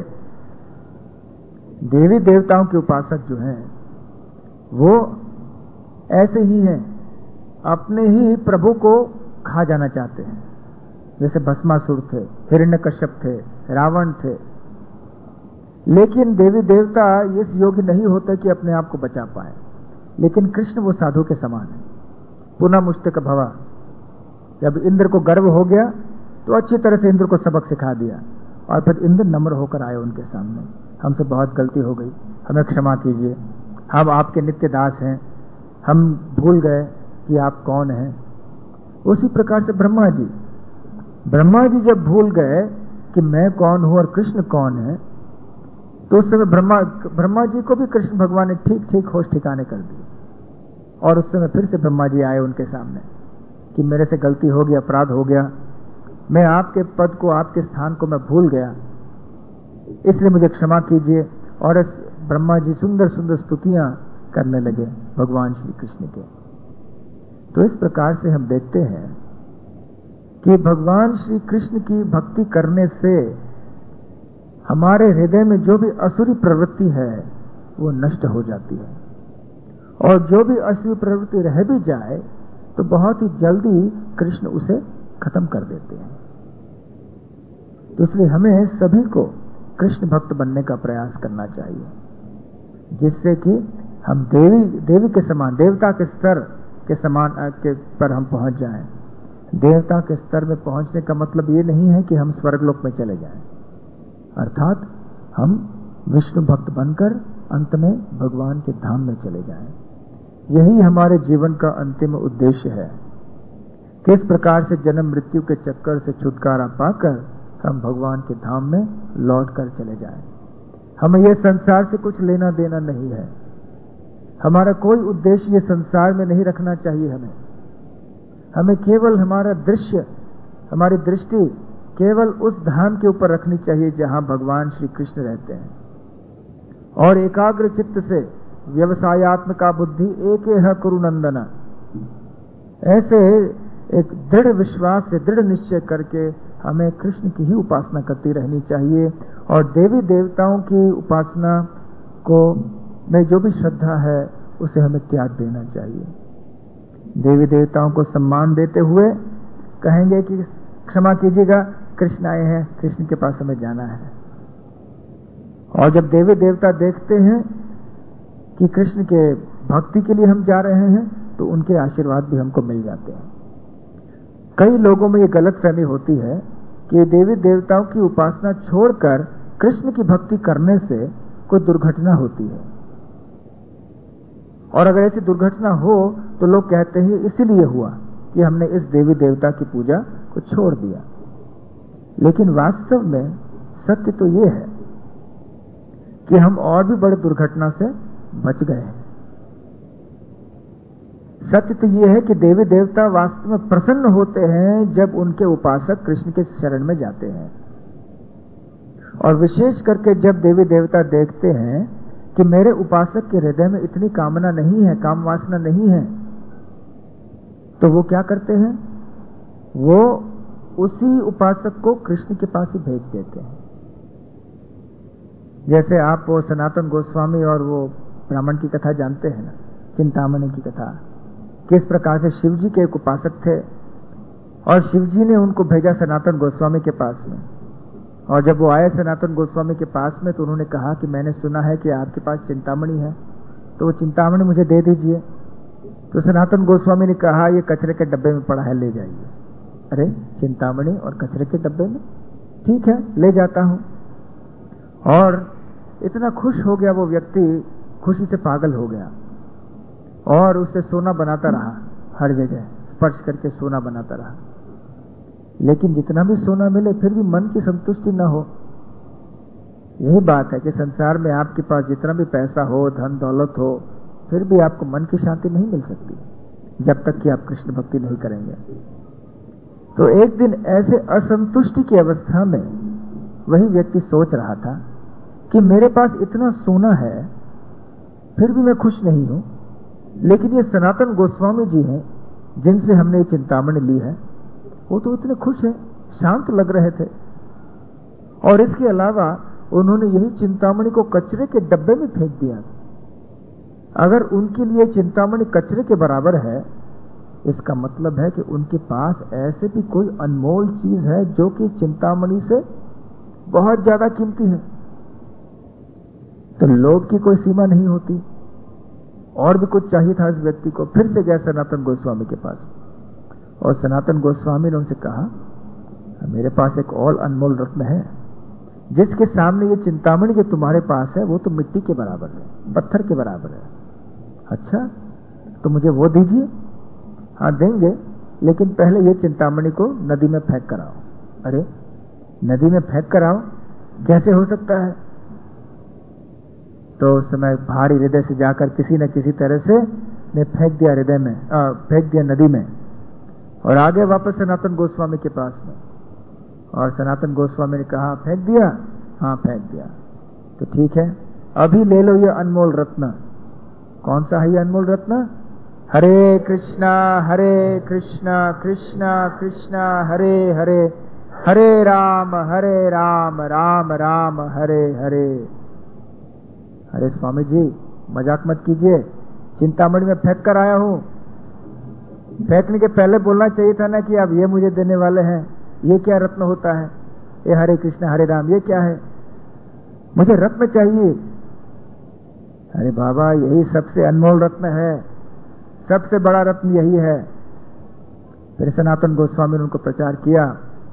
देवी देवताओं के उपासक जो हैं वो ऐसे ही हैं, अपने ही प्रभु को खा जाना चाहते हैं। जैसे भस्मासुर थे, हिरण्यकश्यप थे, रावण थे। लेकिन देवी देवता इस योग्य नहीं होते कि अपने आप को बचा पाए। लेकिन कृष्ण वो साधु के समान है। पुनः मुष्टिक भवा, जब इंद्र को गर्व हो गया तो अच्छी तरह से इंद्र को सबक सिखा दिया और फिर इंद्र नम्र होकर आए उनके सामने, हमसे बहुत गलती हो गई, हमें क्षमा कीजिए, हम आपके नित्य दास हैं, हम भूल गए कि आप कौन हैं। उसी प्रकार से ब्रह्मा जी ब्रह्मा जी जब भूल गए कि मैं कौन हूं और कृष्ण कौन है, तो उस समय ब्रह्मा ब्रह्मा जी को भी कृष्ण भगवान ने ठीक ठीक होश ठिकाने कर दिए। और उस समय फिर से ब्रह्मा जी आए उनके सामने कि मेरे से गलती हो गई, अपराध हो गया, मैं आपके पद को, आपके स्थान को मैं भूल गया, इसलिए मुझे क्षमा कीजिए। और इस ब्रह्मा जी सुंदर सुंदर स्तुतियां करने लगे भगवान श्री कृष्ण के। तो इस प्रकार से हम देखते हैं कि भगवान श्री कृष्ण की भक्ति करने से हमारे हृदय में जो भी असुरी प्रवृत्ति है वो नष्ट हो जाती है, और जो भी असुरी प्रवृत्ति रह भी जाए तो बहुत ही जल्दी कृष्ण उसे खत्म कर देते हैं। तो इसलिए हमें सभी को कृष्ण भक्त बनने का प्रयास करना चाहिए, जिससे कि हम देवी देवी के समान, देवता के स्तर के समान के पर हम पहुंच जाएं। देवता के स्तर में पहुंचने का मतलब ये नहीं है कि हम स्वर्गलोक में चले जाएं, अर्थात हम विष्णु भक्त बनकर अंत में भगवान के धाम में चले जाएं। यही हमारे जीवन का अंतिम उद्देश्य है। किस प्रकार से जन्म मृत्यु के चक्कर से छुटकारा पाकर हम भगवान के धाम में लौट कर चले जाएं। हमें यह संसार से कुछ लेना देना नहीं है, हमारा कोई उद्देश्य ये संसार में नहीं रखना चाहिए। हमें हमें केवल हमारा दृश्य, हमारी दृष्टि केवल उस धाम के ऊपर रखनी चाहिए जहां भगवान श्री कृष्ण रहते हैं। और एकाग्र चित्त से व्यवसायत्मका बुद्धि एक है कुरुनंदना, ऐसे एक दृढ़ विश्वास से, दृढ़ निश्चय करके हमें कृष्ण की ही उपासना करती रहनी चाहिए। और देवी देवताओं की उपासना को में जो भी श्रद्धा है उसे हमें त्याग देना चाहिए। देवी देवताओं को सम्मान देते हुए कहेंगे कि क्षमा कीजिएगा, कृष्ण आए हैं, कृष्ण के पास हमें जाना है। और जब देवी देवता देखते हैं कि कृष्ण के भक्ति के लिए हम जा रहे हैं तो उनके आशीर्वाद भी हमको मिल जाते हैं। कई लोगों में ये गलतफहमी होती है कि देवी देवताओं की उपासना छोड़कर कृष्ण की भक्ति करने से कोई दुर्घटना होती है, और अगर ऐसी दुर्घटना हो तो लोग कहते हैं इसीलिए हुआ कि हमने इस देवी देवता की पूजा को छोड़ दिया। लेकिन वास्तव में सत्य तो ये है कि हम और भी बड़ी दुर्घटना से बच गए हैं। सत्य तो ये है कि देवी देवता वास्तव में प्रसन्न होते हैं जब उनके उपासक कृष्ण के शरण में जाते हैं, और विशेष करके जब देवी देवता देखते हैं कि मेरे उपासक के हृदय में इतनी कामना नहीं है, काम वासना नहीं है, तो वो क्या करते हैं, वो उसी उपासक को कृष्ण के पास ही भेज देते हैं। जैसे आप वो सनातन गोस्वामी और वो ब्राह्मण की कथा जानते हैं ना, चिंतामणि की कथा, किस प्रकार से शिव जी के एक उपासक थे और शिव जी ने उनको भेजा सनातन गोस्वामी के पास में, और जब वो आए सनातन गोस्वामी के पास में तो उन्होंने कहा कि मैंने सुना है कि आपके पास चिंतामणि है, तो वो चिंतामणि मुझे दे दीजिए। तो सनातन गोस्वामी ने कहा ये कचरे के डब्बे में पड़ा है, ले जाइए। अरे चिंतामणि और कचरे के डब्बे में, ठीक है ले जाता हूं। और इतना खुश हो गया वो व्यक्ति, खुशी से पागल हो गया और उसे सोना बनाता रहा, हर जगह स्पर्श करके सोना बनाता रहा। लेकिन जितना भी सोना मिले फिर भी मन की संतुष्टि न हो। यही बात है कि संसार में आपके पास जितना भी पैसा हो, धन दौलत हो, फिर भी आपको मन की शांति नहीं मिल सकती जब तक कि आप कृष्ण भक्ति नहीं करेंगे। तो एक दिन ऐसे असंतुष्टि की अवस्था में वही व्यक्ति सोच रहा था कि मेरे पास इतना सोना है फिर भी मैं खुश नहीं हूं, लेकिन ये सनातन गोस्वामी जी हैं जिनसे हमने ये चिंतामणि ली है, वो तो इतने खुश हैं, शांत लग रहे थे। और इसके अलावा उन्होंने यही चिंतामणि को कचरे के डब्बे में फेंक दिया। अगर उनके लिए चिंतामणि कचरे के बराबर है, इसका मतलब है कि उनके पास ऐसे भी कोई अनमोल चीज है जो कि चिंतामणि से बहुत ज्यादा कीमती है। तो लोभ की कोई सीमा नहीं होती। और भी कुछ चाहिए था इस व्यक्ति को। फिर से गया सनातन गोस्वामी के पास और सनातन गोस्वामी ने उनसे कहा मेरे पास एक और अनमोल रत्न है जिसके सामने ये चिंतामणि जो तुम्हारे पास है वो तो मिट्टी के बराबर है, पत्थर के बराबर है। अच्छा तो मुझे वो दीजिए। हाँ देंगे, लेकिन पहले ये चिंतामणि को नदी में फेंक कर आओ। अरे नदी में फेंक कर आओ, कैसे हो सकता है? तो उस समय भारी हृदय से जाकर किसी न किसी तरह से ने फेंक दिया हृदय में, फेंक दिया नदी में और आगे वापस सनातन गोस्वामी के पास में। और सनातन गोस्वामी ने कहा फेंक दिया? हाँ फेंक दिया। तो ठीक है, अभी ले लो ये अनमोल रत्न। कौन सा है ये अनमोल रत्न? हरे कृष्णा हरे कृष्णा कृष्णा कृष्णा हरे हरे, हरे राम हरे राम राम राम हरे हरे। अरे स्वामी जी मजाक मत कीजिए, चिंतामणि में फेंक कर आया हूं। फेंकने के पहले बोलना चाहिए था ना कि आप ये मुझे देने वाले हैं। ये क्या रत्न होता है? ये हरे कृष्ण हरे राम ये क्या है? मुझे रत्न चाहिए। अरे बाबा यही सबसे अनमोल रत्न है, सबसे बड़ा रत्न यही है। फिर सनातन गोस्वामी ने उनको प्रचार किया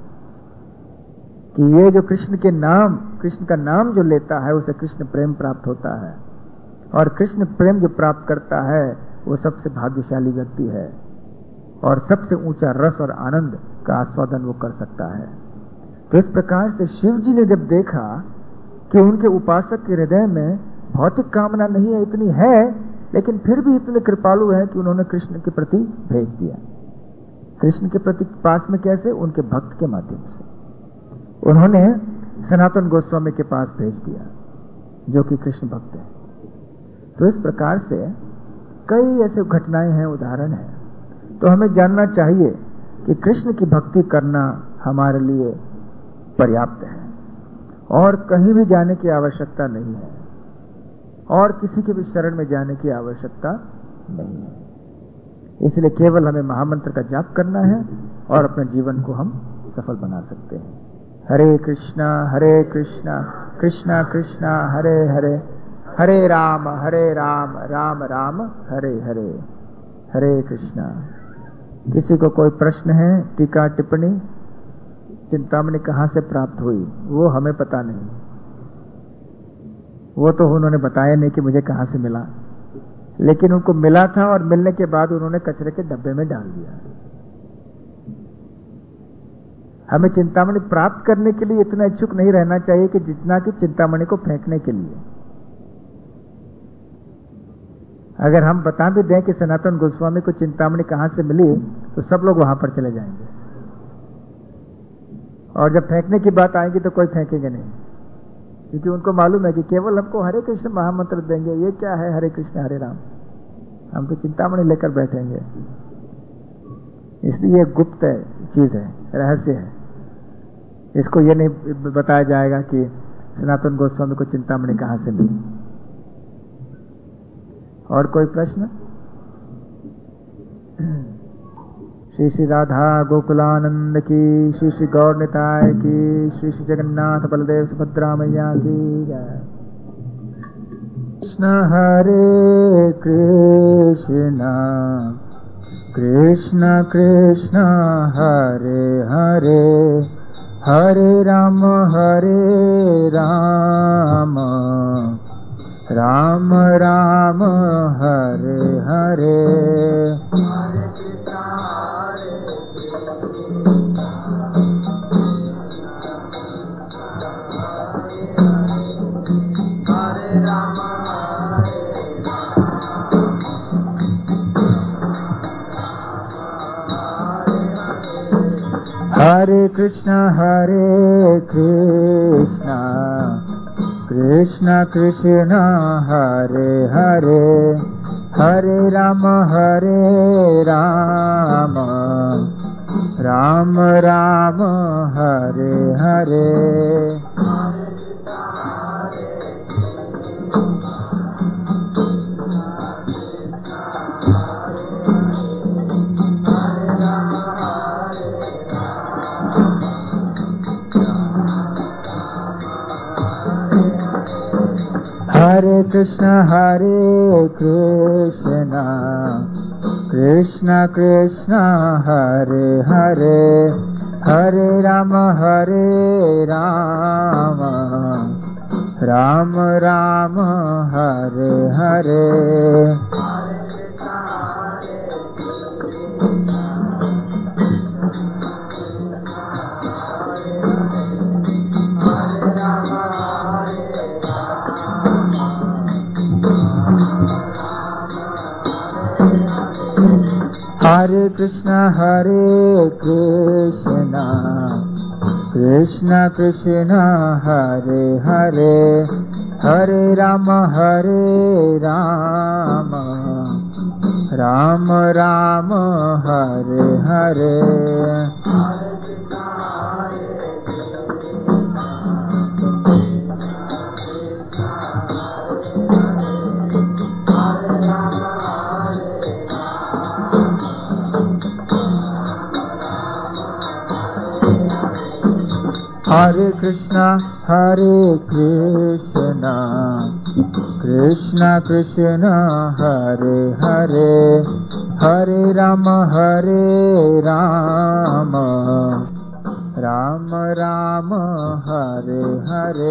कि ये जो कृष्ण के नाम, कृष्ण का नाम जो लेता है उसे कृष्ण प्रेम प्राप्त होता है, और कृष्ण प्रेम जो प्राप्त करता है वो सबसे भाग्यशाली व्यक्ति है और सबसे ऊंचा रस और आनंद का आस्वादन वो कर सकता है। तो इस प्रकार से शिव जी ने जब देखा कि उनके उपासक के हृदय में भौतिक कामना नहीं है, इतनी है, लेकिन फिर भी इतने कृपालु है कि उन्होंने कृष्ण के प्रति भेज दिया। कृष्ण के प्रति पास में कैसे? उनके भक्त के माध्यम से उन्होंने सनातन गोस्वामी के पास भेज दिया जो कि कृष्ण भक्त है। तो इस प्रकार से कई ऐसे घटनाएं हैं, उदाहरण हैं। तो हमें जानना चाहिए कि कृष्ण की भक्ति करना हमारे लिए पर्याप्त है और कहीं भी जाने की आवश्यकता नहीं है और किसी के भी शरण में जाने की आवश्यकता नहीं है। इसलिए केवल हमें महामंत्र का जाप करना है और अपने जीवन को हम सफल बना सकते हैं। हरे कृष्णा हरे कृष्णा कृष्णा कृष्णा हरे हरे, हरे राम हरे राम राम राम हरे हरे। हरे कृष्णा। किसी को कोई प्रश्न है, टीका टिप्पणी? चिंतामणि कहाँ से प्राप्त हुई वो हमें पता नहीं, वो तो उन्होंने बताया नहीं कि मुझे कहाँ से मिला, लेकिन उनको मिला था और मिलने के बाद उन्होंने कचरे के डब्बे में डाल दिया। हमें चिंतामणि प्राप्त करने के लिए इतना इच्छुक नहीं रहना चाहिए कि जितना कि चिंतामणि को फेंकने के लिए। अगर हम बता भी दें कि सनातन गोस्वामी को चिंतामणि कहां से मिली तो सब लोग वहां पर चले जाएंगे, और जब फेंकने की बात आएगी तो कोई फेंकेंगे नहीं, क्योंकि उनको मालूम है कि केवल हमको हरे कृष्ण महामंत्र देंगे। ये क्या है हरे कृष्ण हरे राम? हम तो चिंतामणि लेकर बैठेंगे। इसलिए गुप्त चीज है, रहस्य है। इसको ये नहीं बताया जाएगा कि सनातन गोस्वामी को चिंतामणि कहां से मिली। और कोई प्रश्न? श्री श्री राधा गोकुलानंद की, श्री श्री गौर निताय की, श्री श्री जगन्नाथ बलदेव सुभद्रा मैया की जय। कृष्ण हरे कृष्ण कृष्ण कृष्ण हरे हरे, हरे राम हरे राम, राम राम हरे हरे। हरे कृष्ण हरे कृष्ण कृष्ण कृष्ण हरे हरे, हरे राम हरे राम, राम राम हरे हरे। हरे कृष्ण हरे कृष्ण कृष्ण कृष्ण हरे हरे, हरे राम हरे राम, राम राम हरे हरे। हरे कृष्ण हरे कृष्ण कृष्ण कृष्ण हरे हरे, हरे राम हरे राम, राम राम हरे हरे। हरे कृष्ण हरे कृष्ण कृष्ण कृष्ण हरे हरे, हरे राम हरे राम, राम राम हरे हरे।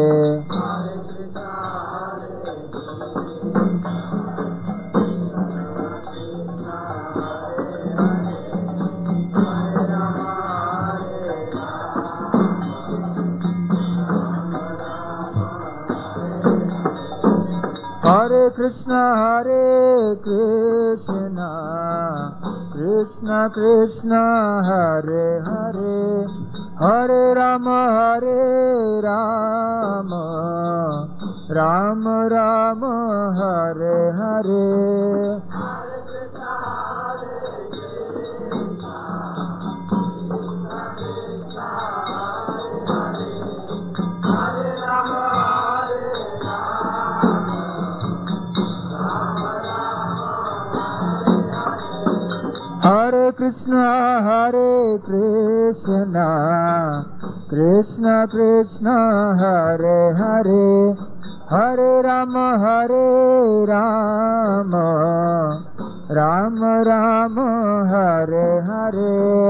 हरे कृष्ण हरे कृष्ण कृष्ण कृष्ण हरे हरे, हरे राम हरे राम, राम राम हरे हरे। हरे कृष्ण हरे कृष्ण कृष्ण कृष्ण हरे हरे, हरे राम हरे राम, राम राम हरे हरे।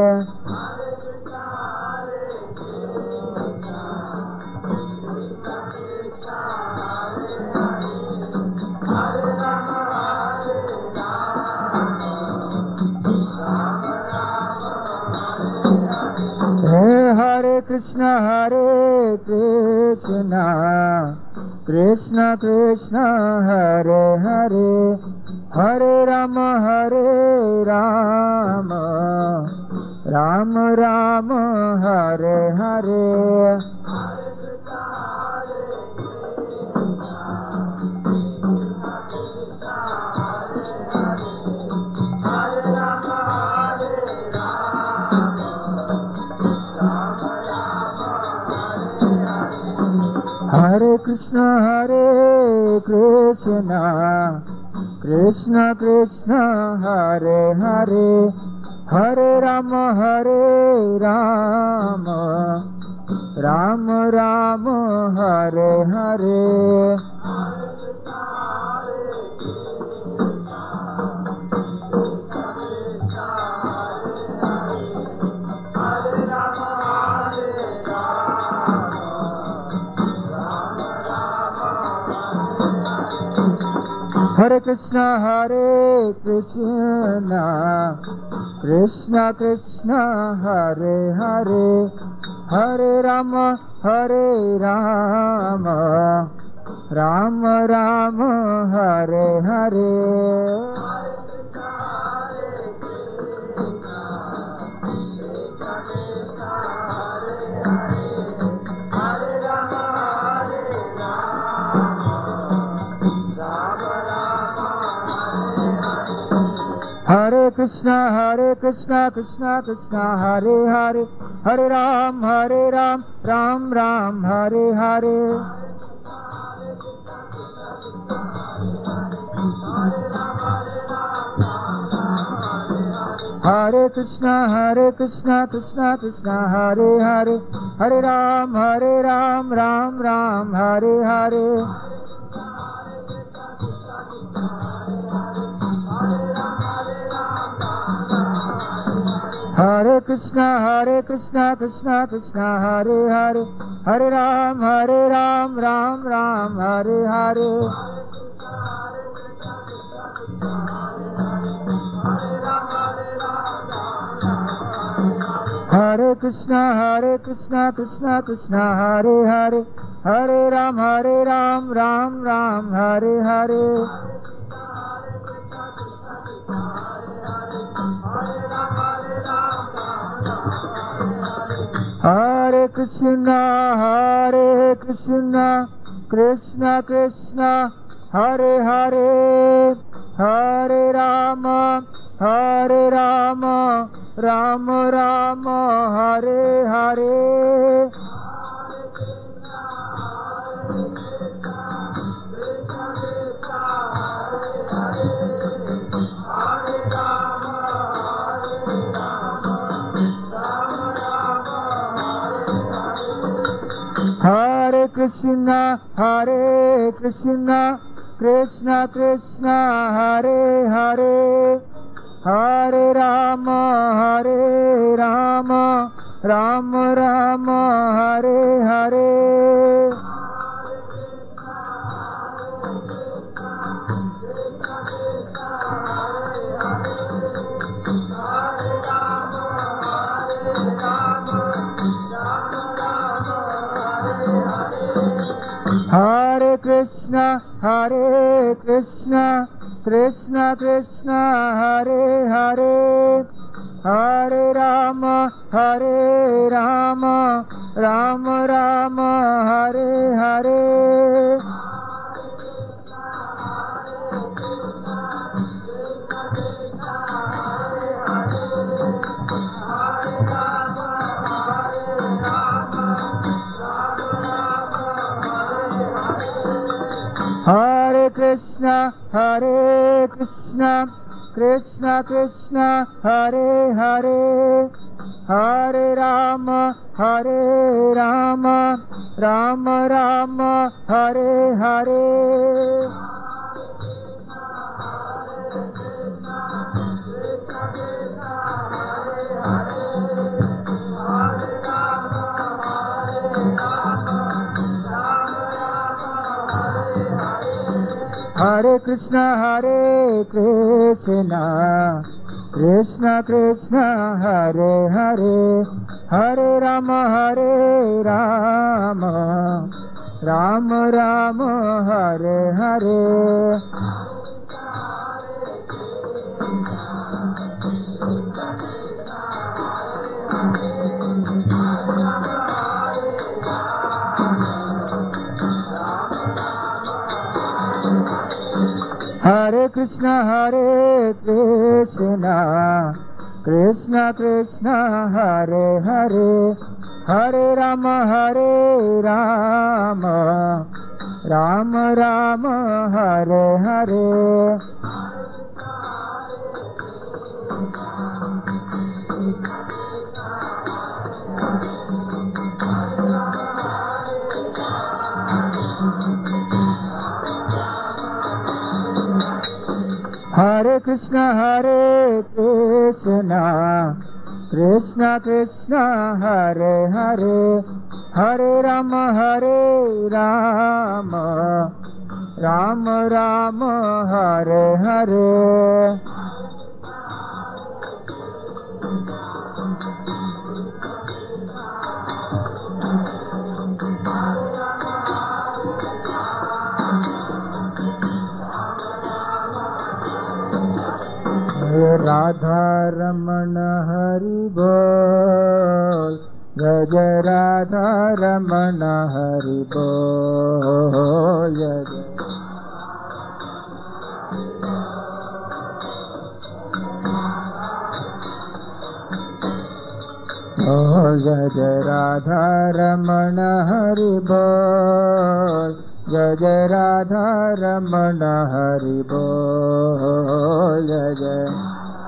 हरे कृष्ण हरे कृष्ण कृष्ण कृष्ण हरे हरे, हरे राम हरे राम, राम राम हरे हरे। हरे कृष्ण हरे कृष्ण कृष्ण कृष्ण हरे हरे, हरे राम हरे राम राम राम हरे हरे हरे कृष्णा हरे कृष्णा कृष्णा कृष्णा हरे हरे हरे राम हरे राम राम राम हरे हरे हरे कृष्णा हरे कृष्णा कृष्णा कृष्णा हरे हरे हरे राम हरे राम राम राम हरे हरे हरे कृष्णा हरे कृष्णा कृष्णा कृष्णा हरे हरे हरे राम हरे राम राम राम हरे हरे हरे कृष्णा हरे कृष्णा कृष्णा कृष्णा हरे हरे हरे राम हरे राम राम राम हरे हरे हरे कृष्णा हरे कृष्णा कृष्णा कृष्णा हरे हरे हरे राम हरे राम राम राम हरे हरे हरे कृष्णा हरे कृष्णा कृष्णा कृष्णा हरे हरे हरे राम हरे राम राम राम हरे हरे हरे कृष्णा हरे कृष्णा कृष्णा कृष्णा हरे हरे हरे राम हरे राम राम राम हरे हरे हरे कृष्णा हरे कृष्णा कृष्णा कृष्णा हरे हरे हरे राम हरे राम राम राम हरे हरे हरे कृष्णा हरे कृष्णा कृष्णा कृष्णा हरे हरे हरे राम हरे राम राम राम हरे हरे हरे कृष्णा हरे कृष्णा कृष्णा कृष्णा हरे हरे हरे राम हरे राम राम राम हरे हरे हरे कृष्णा हरे कृष्णा कृष्णा कृष्णा हरे हरे हरे राम हरे Ram Ram Ram Hare Hare Hare Krishna, Hare Krishna, Krishna Krishna, Hare Hare, Hare Rama, Hare Rama, Rama Rama, Hare Hare. Radha Ramana Hari Bol, Jai Jai Radha Ramana Hari Bol, Jai Jai. Jai Jai Radha Ramana Hari Bol, Jai Jai Radha Ramana Hari Bol, Jai Jai.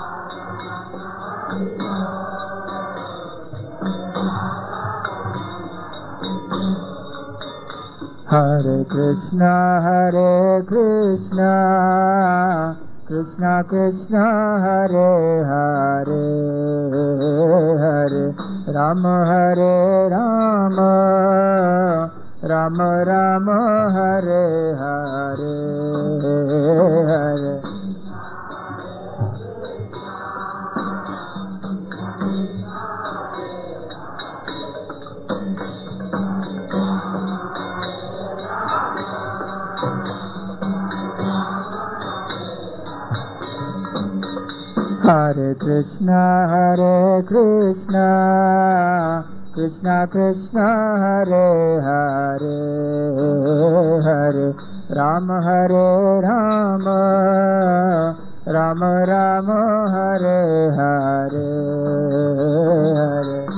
Hare Krishna, Hare Krishna, Krishna Krishna, Hare Hare, Hare Rama, Hare Rama, Rama Rama, Hare Hare, Hare. Hare Krishna, Hare Krishna, Krishna Krishna, Hare Hare, Hare Rama, Hare Rama, Rama Rama, Hare Hare, Hare.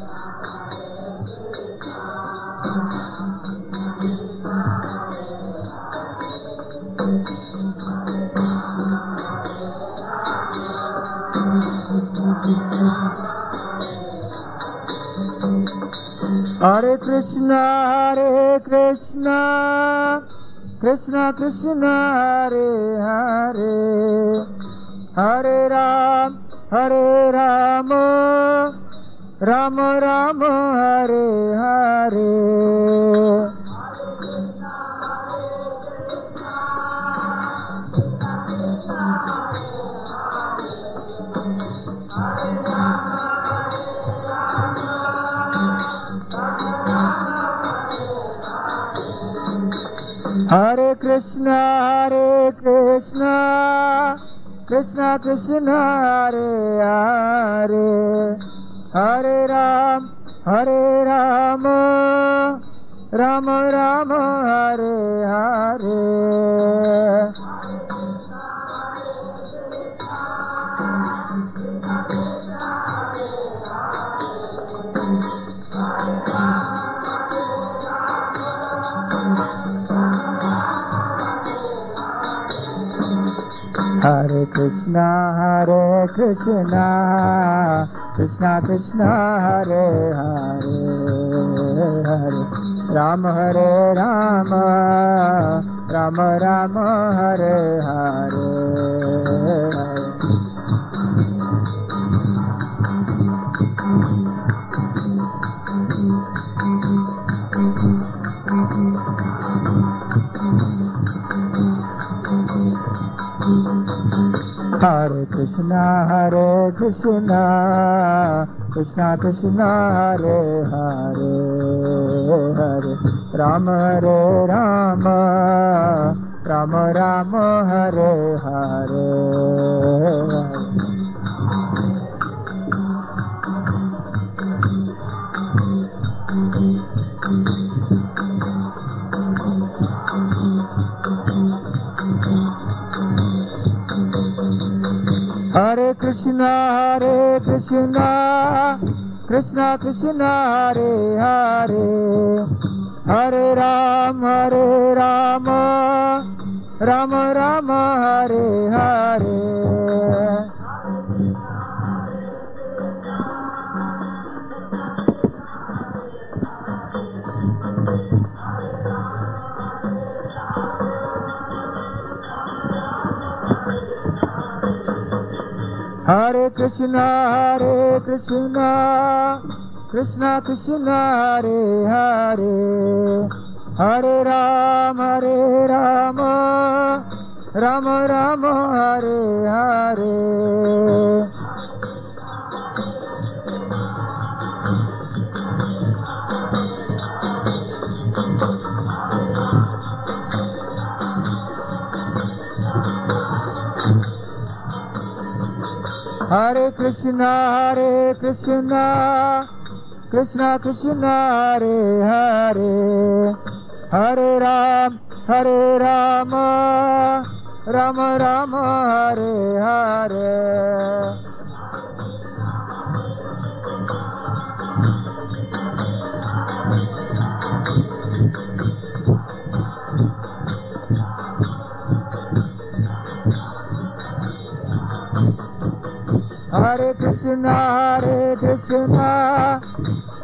Hare Krishna, Hare Krishna, Krishna Krishna, Hare Hare, Hare Ram, Hare Rama, Rama Rama, Hare Hare. Hare Krishna, Hare Krishna, Krishna Krishna, Hare Hare, Hare Ram, Hare Rama, Rama Rama, Hare Hare. Hare Krishna, Hare Krishna, Krishna Krishna, Hare Hare, Hare Rama, Hare Rama, Rama Rama, Hare Hare, Hare. Hare Krishna, Hare Krishna, Krishna Krishna, Hare Hare, Hare Rama, Hare Rama, Rama Rama, Hare Hare, Hare. Hare Krishna, Hare Krishna, Krishna Krishna, Hare Hare, Hare Ram, Hare Rama, Rama Rama, Hare Hare. Krishna, Hare Krishna, Krishna Krishna, Hare Hare, Hare Rama, Hare Rama, Rama Rama, Hare Hare. Hare Krishna, Hare Krishna, Krishna Krishna, Hare Hare, Hare Ram, Hare Rama, Rama Rama, Hare Hare. Hare Krishna, Hare Krishna,